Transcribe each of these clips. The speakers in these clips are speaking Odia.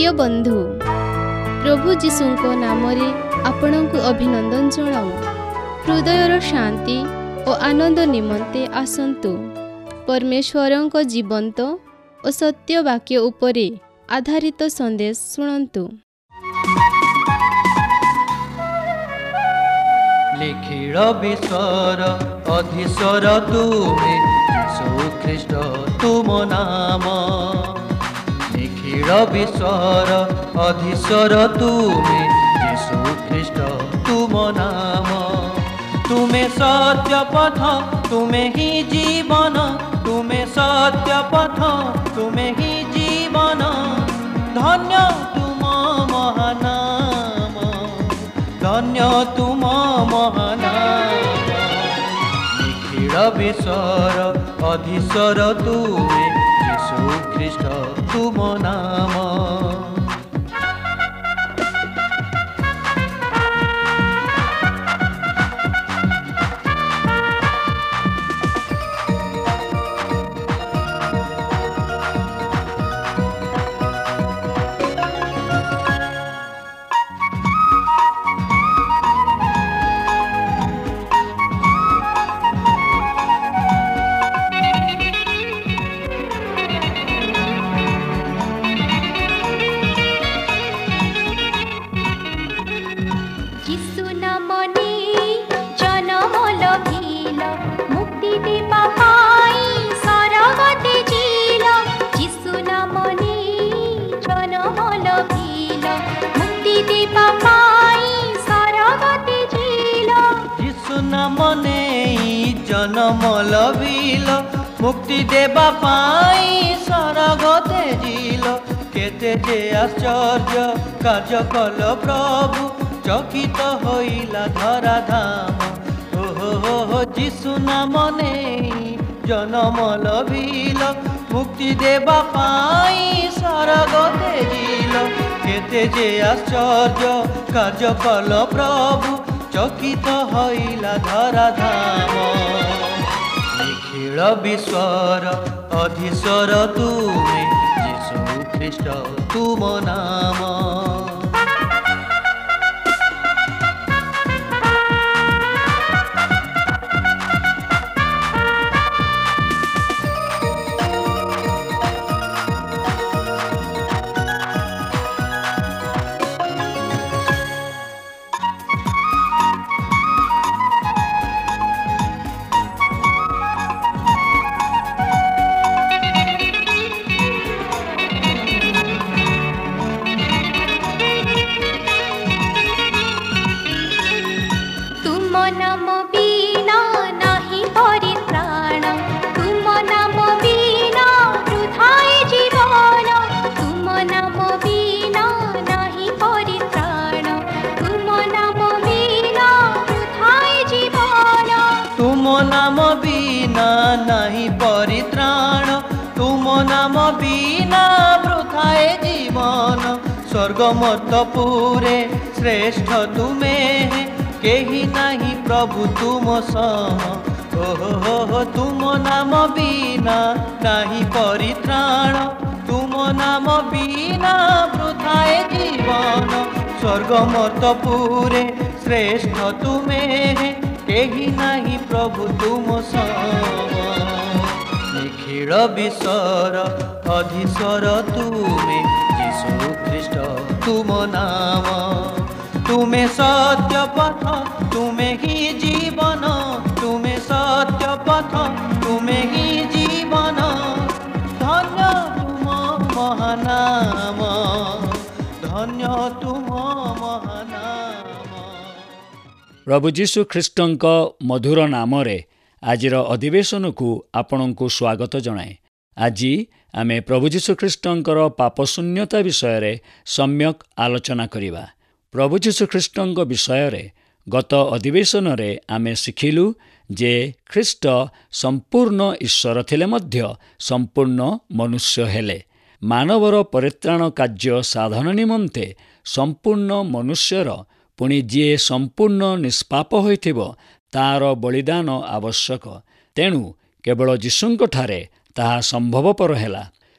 प्रिय बंधु प्रभु जीशुंक नामरे आपणको अभिनंदन जणाऊ। हृदयर शांति और आनंद निमंते आसंतु परमेश्वरंक जीवंत और सत्य वाक्य उपरे आधारित संदेश शुणन्तु। लिखिल विश्वर अधीश्वर तुमे यीशु ख्रीष्ट तुम नाम। लिखिल विश्वर अधीश्वर तुमे यीशु ख्रीष्ट तुम नाम। तुमे सत्य पथ तुमे ही जीवन, तुमे सत्य पथ तुमे ही जीवन। धन्य तुम महानाम, धन्य तुम महानाम। निखिल विश्वर अधीश्वर तुमे यीशु ख्रीष्ट तुम नाम। जन्म लभिल मुक्ति देवा पाई सरगते जिल। केते जे आश्चर्य कार्य कल प्रभु, चकित होइला धराधाम। हो जीशु नाम नेई जन्म लभिल मुक्ति देवा पाई सरगते जिल। केते जे आश्चर्य कार्य कल प्रभु, चकित होइला धराधाम। निखिल विश्वर अधीश्वर तुमे यीशु ख्रीष्ट तुम नाम। नहीं परित्राण तुम नाम बिना वृथाए जीवन। स्वर्ग मर्तपुरे श्रेष्ठ तुमे केही नहीं प्रभु तुम सम। ओहो तुम नाम बिना नहीं परित्राण, तुम नाम बिना वृथाए जीवन। स्वर्ग मर्तपुरे श्रेष्ठ तुमे केही नहीं प्रभु तुम सम। निखिल विश्वर अधीश्वर तुमे यीशु ख्रीष्ट तुम नाम। तुमे सत्य पथ तुमे ही जीवन, तुमे सत्य पथ तुमे ही जीवन। धन्य तुम महानाम, धन्य तुम महानाम। प्रभु जीशु ख्रीष्टंक मधुर नामरे आजिर अधिवेशन को आपणको स्वागत जनाए। आज आमे प्रभु जीशु ख्रीष्टंकर पापशून्यता विषय रे सम्यक आलोचना करिबा। प्रभु जीशु ख्रीष्टंक विषय रे गत अधिवेशन रे आमे शिखिलु जे ख्रीष्ट संपूर्ण ईश्वर थिले मध्य संपूर्ण मनुष्य हेले। मानवर परित्राण कार्य साधन निमंते संपूर्ण मनुष्यर पुणी जी संपूर्ण निष्पाप होइथिबो तार बलिदान आवश्यक। तेणु केवल जीशुंक ठारे ताहा संभवपर हेला।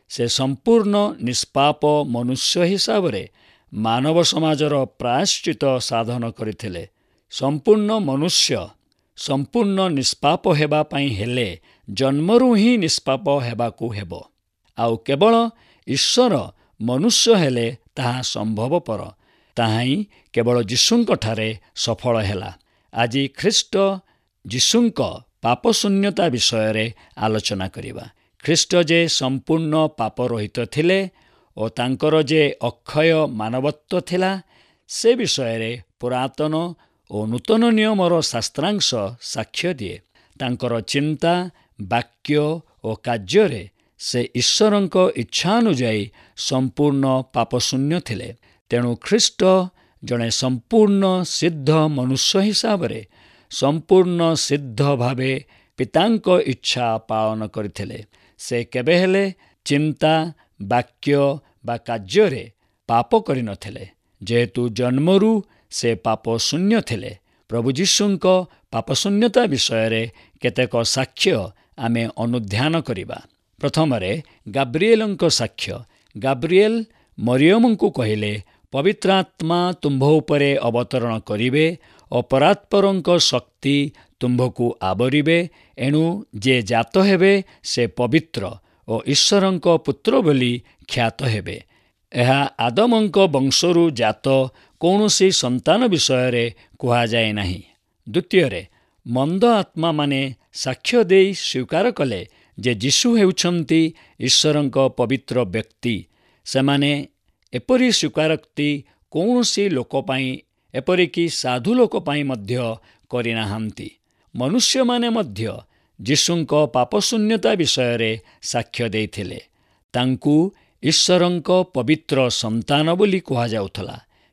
ସେ ସମ୍ପୂର୍ଣ୍ଣ ନିଷ୍ପାପ ମନୁଷ୍ୟ ହିସାବରେ ମାନବ ସମାଜର ପ୍ରାୟଶ୍ଚିତ ସାଧନ କରିଥିଲେ। ସମ୍ପୂର୍ଣ୍ଣ ମନୁଷ୍ୟ ସମ୍ପୂର୍ଣ୍ଣ ନିଷ୍ପାପ ହେବା ପାଇଁ ହେଲେ ଜନ୍ମରୁ ହିଁ ନିଷ୍ପାପ ହେବାକୁ ହେବ। ଆଉ କେବଳ ଈଶ୍ୱର ମନୁଷ୍ୟ ହେଲେ ତାହା ସମ୍ଭବପର। ତାହା ହିଁ କେବଳ ଯୀଶୁଙ୍କଠାରେ ସଫଳ ହେଲା। ଆଜି ଖ୍ରୀଷ୍ଟ ଯୀଶୁଙ୍କ ପାପଶୂନ୍ୟତା ବିଷୟରେ ଆଲୋଚନା କରିବା। ଖ୍ରୀଷ୍ଟ ଯେ ସମ୍ପୂର୍ଣ୍ଣ ପାପରହିତ ଥିଲେ ଓ ତାଙ୍କର ଯେ ଅକ୍ଷୟ ମାନବତ୍ୱ ଥିଲା, ସେ ବିଷୟରେ ପୁରାତନ ଓ ନୂତନ ନିୟମର ଶାସ୍ତ୍ରାଂଶ ସାକ୍ଷ୍ୟ ଦିଏ। ତାଙ୍କର ଚିନ୍ତା, ବାକ୍ୟ ଓ କାର୍ଯ୍ୟରେ ସେ ଈଶ୍ୱରଙ୍କ ଇଚ୍ଛାନୁଯାୟୀ ସମ୍ପୂର୍ଣ୍ଣ ପାପଶୂନ୍ୟ ଥିଲେ। ତେଣୁ ଖ୍ରୀଷ୍ଟ ଜଣେ ସମ୍ପୂର୍ଣ୍ଣ ସିଦ୍ଧ ମନୁଷ୍ୟ ହିସାବରେ ସମ୍ପୂର୍ଣ୍ଣ ସିଦ୍ଧ ଭାବେ ପିତାଙ୍କ ଇଚ୍ଛା ପାଳନ କରିଥିଲେ। ସେ କେବେ ହେଲେ ଚିନ୍ତା, ବାକ୍ୟ ବା କାର୍ଯ୍ୟରେ ପାପ କରିନଥିଲେ। ଯେହେତୁ ଜନ୍ମରୁ ସେ ପାପଶୂନ୍ୟ ଥିଲେ। ପ୍ରଭୁ ଯୀଶୁଙ୍କ ପାପଶୂନ୍ୟତା ବିଷୟରେ କେତେକ ସାକ୍ଷ୍ୟ ଆମେ ଅନୁଧ୍ୟାନ କରିବା। ପ୍ରଥମରେ ଗାବ୍ରିଏଲଙ୍କ ସାକ୍ଷ୍ୟ। ଗାବ୍ରିଏଲ ମରିୟମଙ୍କୁ କହିଲେ, ପବିତ୍ର ଆତ୍ମା ତୁମ୍ଭ ଉପରେ ଅବତରଣ କରିବେ ଓ ପରାତ୍ପରଙ୍କ ଶକ୍ତି ତୁମ୍ଭକୁ ଆବରିବେ। ଏଣୁ ଯେ ଜାତ ହେବେ ସେ ପବିତ୍ର ଓ ଈଶ୍ୱରଙ୍କ ପୁତ୍ର ବୋଲି ଖ୍ୟାତ ହେବେ। ଏହା ଆଦମଙ୍କ ବଂଶରୁ ଜାତ କୌଣସି ସନ୍ତାନ ବିଷୟରେ କୁହାଯାଏ ନାହିଁ। ଦ୍ୱିତୀୟରେ ମନ୍ଦ ଆତ୍ମାମାନେ ସାକ୍ଷ୍ୟ ଦେଇ ସ୍ୱୀକାର କଲେ ଯେ ଯୀଶୁ ହେଉଛନ୍ତି ଈଶ୍ୱରଙ୍କ ପବିତ୍ର ବ୍ୟକ୍ତି। ସେମାନେ ଏପରି ସ୍ୱୀକାରୋକ୍ତି କୌଣସି ଲୋକ ପାଇଁ, ଏପରିକି ସାଧୁ ଲୋକ ପାଇଁ ମଧ୍ୟ କରିନାହାନ୍ତି। ମନୁଷ୍ୟମାନେ ମଧ୍ୟ ଯୀଶୁଙ୍କ ପାପଶୂନ୍ୟତା ବିଷୟରେ ସାକ୍ଷ୍ୟ ଦେଇଥିଲେ। ତାଙ୍କୁ ଈଶ୍ୱରଙ୍କ ପବିତ୍ର ସନ୍ତାନ ବୋଲି କୁହାଯାଉଥିଲା।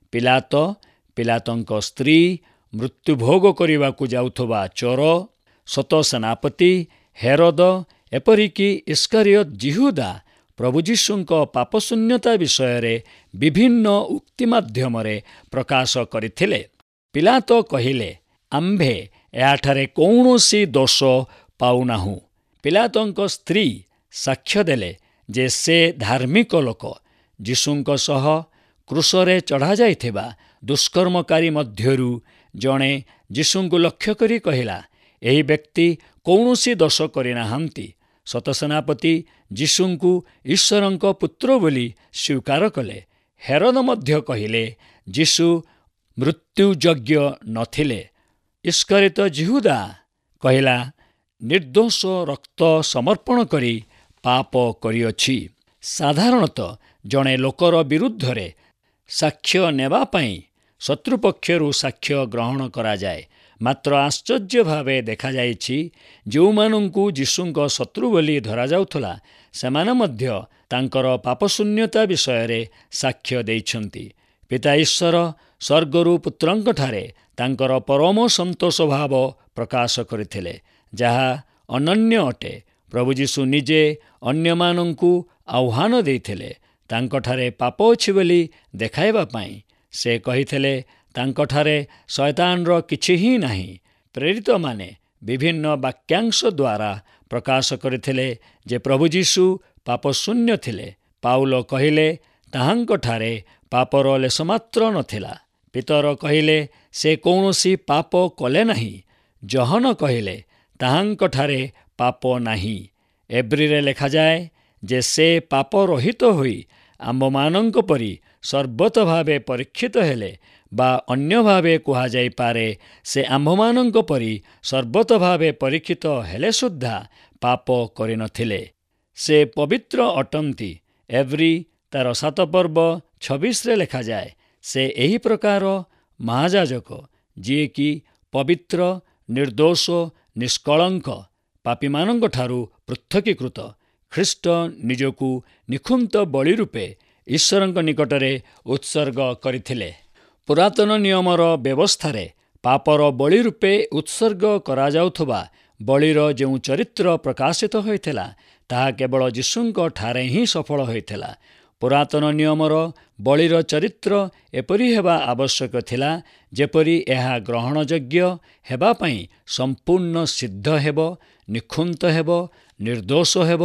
ପିଲାତଙ୍କ ସ୍ତ୍ରୀ, ମୃତ୍ୟୁଭୋଗ କରିବାକୁ ଯାଉଥିବା ଚୋର, ଶତ ସେନାପତି ହେରୋଦ, ଏପରିକି ଇସ୍କାରିୟତ ଯିହୁଦା ପ୍ରଭୁ ଯୀଶୁଙ୍କ ପାପଶୂନ୍ୟତା ବିଷୟରେ ବିଭିନ୍ନ ଉକ୍ତି ମାଧ୍ୟମରେ ପ୍ରକାଶ କରିଥିଲେ। ପିଲାତ କହିଲେ, ଆମ୍ଭେ ଏହାଠାରେ କୌଣସି ଦୋଷ ପାଉନାହୁଁ। ପିଲାତଙ୍କ ସ୍ତ୍ରୀ ସାକ୍ଷ୍ୟ ଦେଲେ ଯେ ସେ ଧାର୍ମିକ ଲୋକ। ଯୀଶୁଙ୍କ ସହ କ୍ରୁଶରେ ଚଢ଼ାଯାଇଥିବା ଦୁଷ୍କର୍ମକାରୀ ମଧ୍ୟରୁ ଜଣେ ଯୀଶୁଙ୍କୁ ଲକ୍ଷ୍ୟ କରି କହିଲା, ଏହି ବ୍ୟକ୍ତି କୌଣସି ଦୋଷ କରିନାହାନ୍ତି। ଶତସେନାପତି ଯୀଶୁଙ୍କୁ ଈଶ୍ୱରଙ୍କ ପୁତ୍ର ବୋଲି ସ୍ୱୀକାର କଲେ। ହେରୋଦ ମଧ୍ୟ କହିଲେ, ଯୀଶୁ ମୃତ୍ୟୁଯୋଗ୍ୟ ନଥିଲେ। ଇସ୍କାରିୟତ ଯିହୁଦା କହିଲା, ନିର୍ଦ୍ଦୋଷ ରକ୍ତ ସମର୍ପଣ କରି ପାପ କରିଅଛି। ସାଧାରଣତଃ ଜଣେ ଲୋକର ବିରୁଦ୍ଧରେ ସାକ୍ଷ୍ୟ ନେବା ପାଇଁ ଶତ୍ରୁପକ୍ଷରୁ ସାକ୍ଷ୍ୟ ଗ୍ରହଣ କରାଯାଏ। ମାତ୍ର ଆଶ୍ଚର୍ଯ୍ୟ ଭାବେ ଦେଖାଯାଇଛି, ଯେଉଁମାନଙ୍କୁ ଯୀଶୁଙ୍କ ଶତ୍ରୁ ବୋଲି ଧରାଯାଉଥିଲା, ସେମାନେ ମଧ୍ୟ ତାଙ୍କର ପାପଶୂନ୍ୟତା ବିଷୟରେ ସାକ୍ଷ୍ୟ ଦେଇଛନ୍ତି। ପିତା ଈଶ୍ୱର ସ୍ୱର୍ଗରୁ ପୁତ୍ରଙ୍କଠାରେ ତାଙ୍କର ପରମ ସନ୍ତୋଷ ଭାବ ପ୍ରକାଶ କରିଥିଲେ, ଯାହା ଅନନ୍ୟ ଅଟେ। ପ୍ରଭୁ ଯୀଶୁ ନିଜେ ଅନ୍ୟମାନଙ୍କୁ ଆହ୍ୱାନ ଦେଇଥିଲେ ତାଙ୍କଠାରେ ପାପ ଅଛି ବୋଲି ଦେଖାଇବା ପାଇଁ। ସେ କହିଥିଲେ, ତାଙ୍କଠାରେ ଶୟତାନର କିଛି ହିଁ ନାହିଁ। ପ୍ରେରିତମାନେ ବିଭିନ୍ନ ବାକ୍ୟାଂଶ ଦ୍ୱାରା ପ୍ରକାଶ କରିଥିଲେ ଯେ ପ୍ରଭୁ ଯୀଶୁ ପାପଶୂନ୍ୟ ଥିଲେ। ପାଉଲ କହିଲେ, ତାହାଙ୍କଠାରେ ପାପର ଲେଶମାତ୍ର ନଥିଲା। ପିତର କହିଲେ, ସେ କୌଣସି ପାପ କଲେ ନାହିଁ। ଜହନ କହିଲେ, ତାହାଙ୍କଠାରେ ପାପ ନାହିଁ। ଏବ୍ରିରେ ଲେଖାଯାଏ ଯେ ସେ ପାପ ରହିତ ହୋଇ ଆମ୍ଭମାନଙ୍କ ପରି ସର୍ବତ ଭାବେ ପରୀକ୍ଷିତ ହେଲେ, ବା ଅନ୍ୟ ଭାବେ କୁହାଯାଇପାରେ, ସେ ଆମ୍ଭମାନଙ୍କ ପରି ସର୍ବତ ଭାବେ ପରୀକ୍ଷିତ ହେଲେ ସୁଦ୍ଧା ପାପ କରିନଥିଲେ। ସେ ପବିତ୍ର ଅଟନ୍ତି। ଏବ୍ରି ତାର 7 ପର୍ବ 26ରେ ଲେଖାଯାଏ, ସେ ଏହି ପ୍ରକାର ମହାଯାଜକ ଯିଏକି ପବିତ୍ର, ନିର୍ଦ୍ଦୋଷ, ନିଷ୍କଳଙ୍କ, ପାପୀମାନଙ୍କଠାରୁ ପୃଥକୀକୃତ। ଖ୍ରୀଷ୍ଟ ନିଜକୁ ନିଖୁନ୍ତ ବଳି ରୂପେ ଈଶ୍ୱରଙ୍କ ନିକଟରେ ଉତ୍ସର୍ଗ କରିଥିଲେ। ପୁରାତନ ନିୟମର ବ୍ୟବସ୍ଥାରେ ପାପର ବଳି ରୂପେ ଉତ୍ସର୍ଗ କରାଯାଉଥିବା ବଳିର ଯେଉଁ ଚରିତ୍ର ପ୍ରକାଶିତ ହୋଇଥିଲା, ତାହା କେବଳ ଯୀଶୁଙ୍କ ଠାରେ ହିଁ ସଫଳ ହୋଇଥିଲା। ପୁରାତନ ନିୟମର ବଳିର ଚରିତ୍ର ଏପରି ହେବା ଆବଶ୍ୟକ ଥିଲା ଯେପରି ଏହା ଗ୍ରହଣଯୋଗ୍ୟ ହେବା ପାଇଁ ସମ୍ପୂର୍ଣ୍ଣ ସିଦ୍ଧ ହେବ, ନିଖୁନ୍ତ ହେବ, ନିର୍ଦ୍ଦୋଷ ହେବ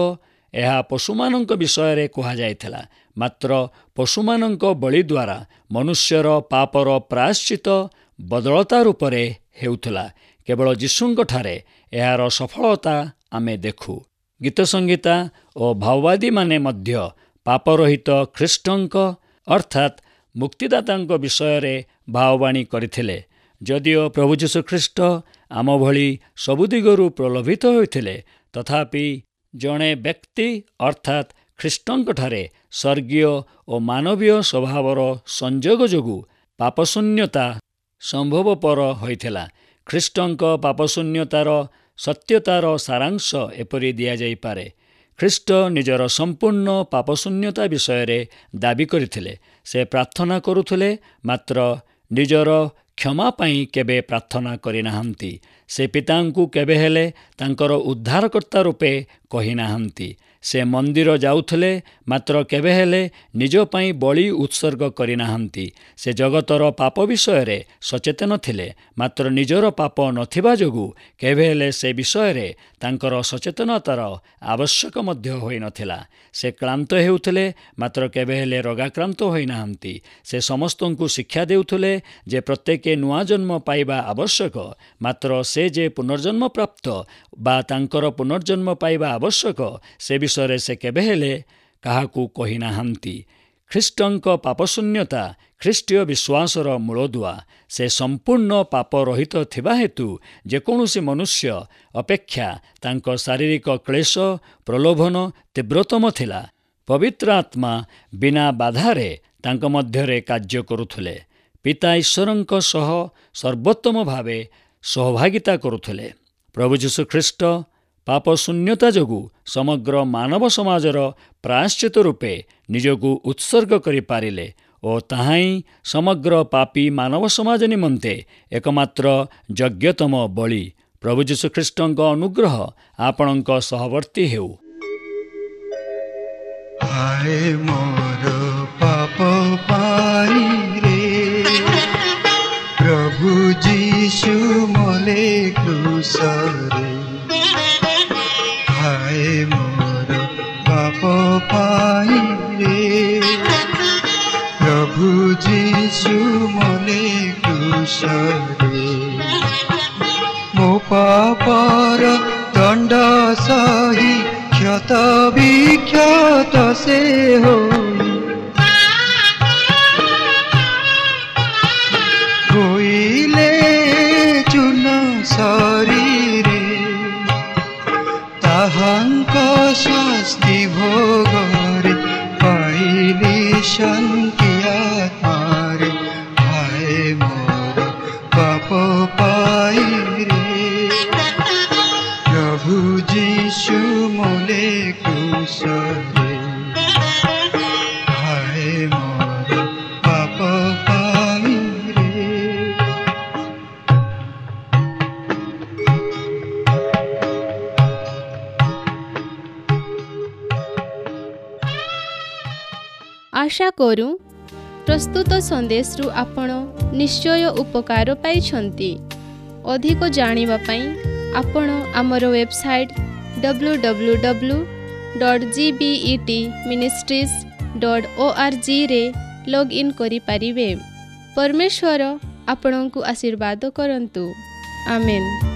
ଏହା ପଶୁମାନଙ୍କ ବିଷୟରେ କୁହାଯାଇଥିଲା। ମାତ୍ର ପଶୁମାନଙ୍କ ବଳି ଦ୍ୱାରା ମନୁଷ୍ୟର ପାପର ପ୍ରାୟଶ୍ଚିତ ବଦଳତା ରୂପରେ ହେଉଥିଲା। କେବଳ ଯୀଶୁଙ୍କଠାରେ ଏହାର ସଫଳତା ଆମେ ଦେଖୁ। ଗୀତ ସଂଗୀତା ଓ ଭାଓବାଦୀମାନେ ମଧ୍ୟ ପାପରହିତ ଖ୍ରୀଷ୍ଟଙ୍କ ଅର୍ଥାତ୍ ମୁକ୍ତିଦାତାଙ୍କ ବିଷୟରେ ଭାଓବାଣୀ କରିଥିଲେ। ଯଦିଓ ପ୍ରଭୁ ଯୀଶୁଖ୍ରୀଷ୍ଟ ଆମ ଭଳି ସବୁ ଦିଗରୁ ପ୍ରଲୋଭିତ ହୋଇଥିଲେ, ତଥାପି ଜଣେ ବ୍ୟକ୍ତି ଅର୍ଥାତ୍ ଖ୍ରୀଷ୍ଟଙ୍କଠାରେ ସ୍ୱର୍ଗୀୟ ଓ ମାନବୀୟ ସ୍ୱଭାବର ସଂଯୋଗ ଯୋଗୁଁ ପାପଶୂନ୍ୟତା ସମ୍ଭବପର ହୋଇଥିଲା। ଖ୍ରୀଷ୍ଟଙ୍କ ପାପଶୂନ୍ୟତାର ସତ୍ୟତାର ସାରାଂଶ ଏପରି ଦିଆଯାଇପାରେ। ଖ୍ରୀଷ୍ଟ ନିଜର ସମ୍ପୂର୍ଣ୍ଣ ପାପଶୂନ୍ୟତା ବିଷୟରେ ଦାବି କରିଥିଲେ। ସେ ପ୍ରାର୍ଥନା କରୁଥିଲେ, ମାତ୍ର ନିଜର କ୍ଷମା ପାଇଁ କେବେ ପ୍ରାର୍ଥନା କରିନାହାନ୍ତି। ସେ ପିତାଙ୍କୁ କେବେ ହେଲେ ତାଙ୍କର ଉଦ୍ଧାରକର୍ତ୍ତା ରୂପେ କହିନାହାନ୍ତି। ସେ ମନ୍ଦିର ଯାଉଥିଲେ, ମାତ୍ର କେବେ ହେଲେ ନିଜ ପାଇଁ ବଳି ଉତ୍ସର୍ଗ କରିନାହାନ୍ତି। ସେ ଜଗତର ପାପ ବିଷୟରେ ସଚେତନ ଥିଲେ, ମାତ୍ର ନିଜର ପାପ ନଥିବା ଯୋଗୁଁ କେବେ ହେଲେ ସେ ବିଷୟରେ ତାଙ୍କର ସଚେତନତାର ଆବଶ୍ୟକ ମଧ୍ୟ ହୋଇନଥିଲା। ସେ କ୍ଳାନ୍ତ ହେଉଥିଲେ, ମାତ୍ର କେବେ ହେଲେ ରୋଗାକ୍ରାନ୍ତ ହୋଇନାହାନ୍ତି। ସେ ସମସ୍ତଙ୍କୁ ଶିକ୍ଷା ଦେଉଥିଲେ ଯେ ପ୍ରତ୍ୟେକ ନୂଆ ଜନ୍ମ ପାଇବା ଆବଶ୍ୟକ, ମାତ୍ର ସେ ଯେ ପୁନର୍ଜନ୍ମ ପ୍ରାପ୍ତ ବା ତାଙ୍କର ପୁନର୍ଜନ୍ମ ପାଇବା ଆବଶ୍ୟକ ସେ ବିଷୟରେ ସେ କେବେ ହେଲେ କାହାକୁ କହିନାହାନ୍ତି। ଖ୍ରୀଷ୍ଟଙ୍କ ପାପଶୂନ୍ୟତା ଖ୍ରୀଷ୍ଟୀୟ ବିଶ୍ୱାସର ମୂଳଦୁଆ। ସେ ସମ୍ପୂର୍ଣ୍ଣ ପାପ ରହିତ ଥିବା ହେତୁ ଯେକୌଣସି ମନୁଷ୍ୟ ଅପେକ୍ଷା ତାଙ୍କ ଶାରୀରିକ କ୍ଲେଶ ପ୍ରଲୋଭନ ତୀବ୍ରତମ ଥିଲା। ପବିତ୍ର ଆତ୍ମା ବିନା ବାଧାରେ ତାଙ୍କ ମଧ୍ୟରେ କାର୍ଯ୍ୟ କରୁଥିଲେ। ପିତା ଈଶ୍ୱରଙ୍କ ସହ ସର୍ବୋତ୍ତମ ଭାବେ ସହଭାଗିତା କରୁଥିଲେ। ପ୍ରଭୁ ଯୀଶୁଖ୍ରୀଷ୍ଟ ପାପଶୂନ୍ୟତା ଯୋଗୁଁ ସମଗ୍ର ମାନବ ସମାଜର ପ୍ରାୟଶ୍ଚିତ ରୂପେ ନିଜକୁ ଉତ୍ସର୍ଗ କରିପାରିଲେ ଓ ତାହା ହିଁ ସମଗ୍ର ପାପୀ ମାନବ ସମାଜ ନିମନ୍ତେ ଏକମାତ୍ର ଯୋଗ୍ୟତମ ବଳି। ପ୍ରଭୁ ଯୀଶୁଖ୍ରୀଷ୍ଟଙ୍କ ଅନୁଗ୍ରହ ଆପଣଙ୍କ ସହବର୍ତ୍ତୀ ହେଉ। ହାୟ ମୋର ପାପ ପାଇଁ ରେ ପ୍ରଭୁ ଯୀଶୁ ମଲେ କ୍ରୁଶରେ। ହାୟ ମୋର ପାପ ପାଇଁ ରେ ପ୍ରଭୁ ଯୀଶୁ ମଲେ କ୍ରୁଶରେ। ମୋ ପାପର ଦଣ୍ଡ ସହି କ୍ଷତ ବିକ୍ଷତ ସେ ହୋଇଲେ ଚୂନ ଶରୀରେ। ତାହାଙ୍କ ଶାସ୍ତି ଭୋଗରେ ପାଇଲି ଶାନ୍ତି ଆତ୍ମାରେ। ହାୟ ମୋର ପାପ ପାଇଁ ରେ ପ୍ରଭୁ ଯୀଶୁ ମଲେ କ୍ରୁଶରେ। ହାୟ ମୋର ପାପ ପାଇଁ ରେ। आशा करूं प्रस्तुत संदेशरू आपण निश्चय उपकार पाइछंती। अधिक जानिबा पई आपण आमर वेबसाइट www.gbetministries.org रे लॉग इन करि परिबे। परमेश्वर आपणंकु आशीर्वाद करंतु। आमेन।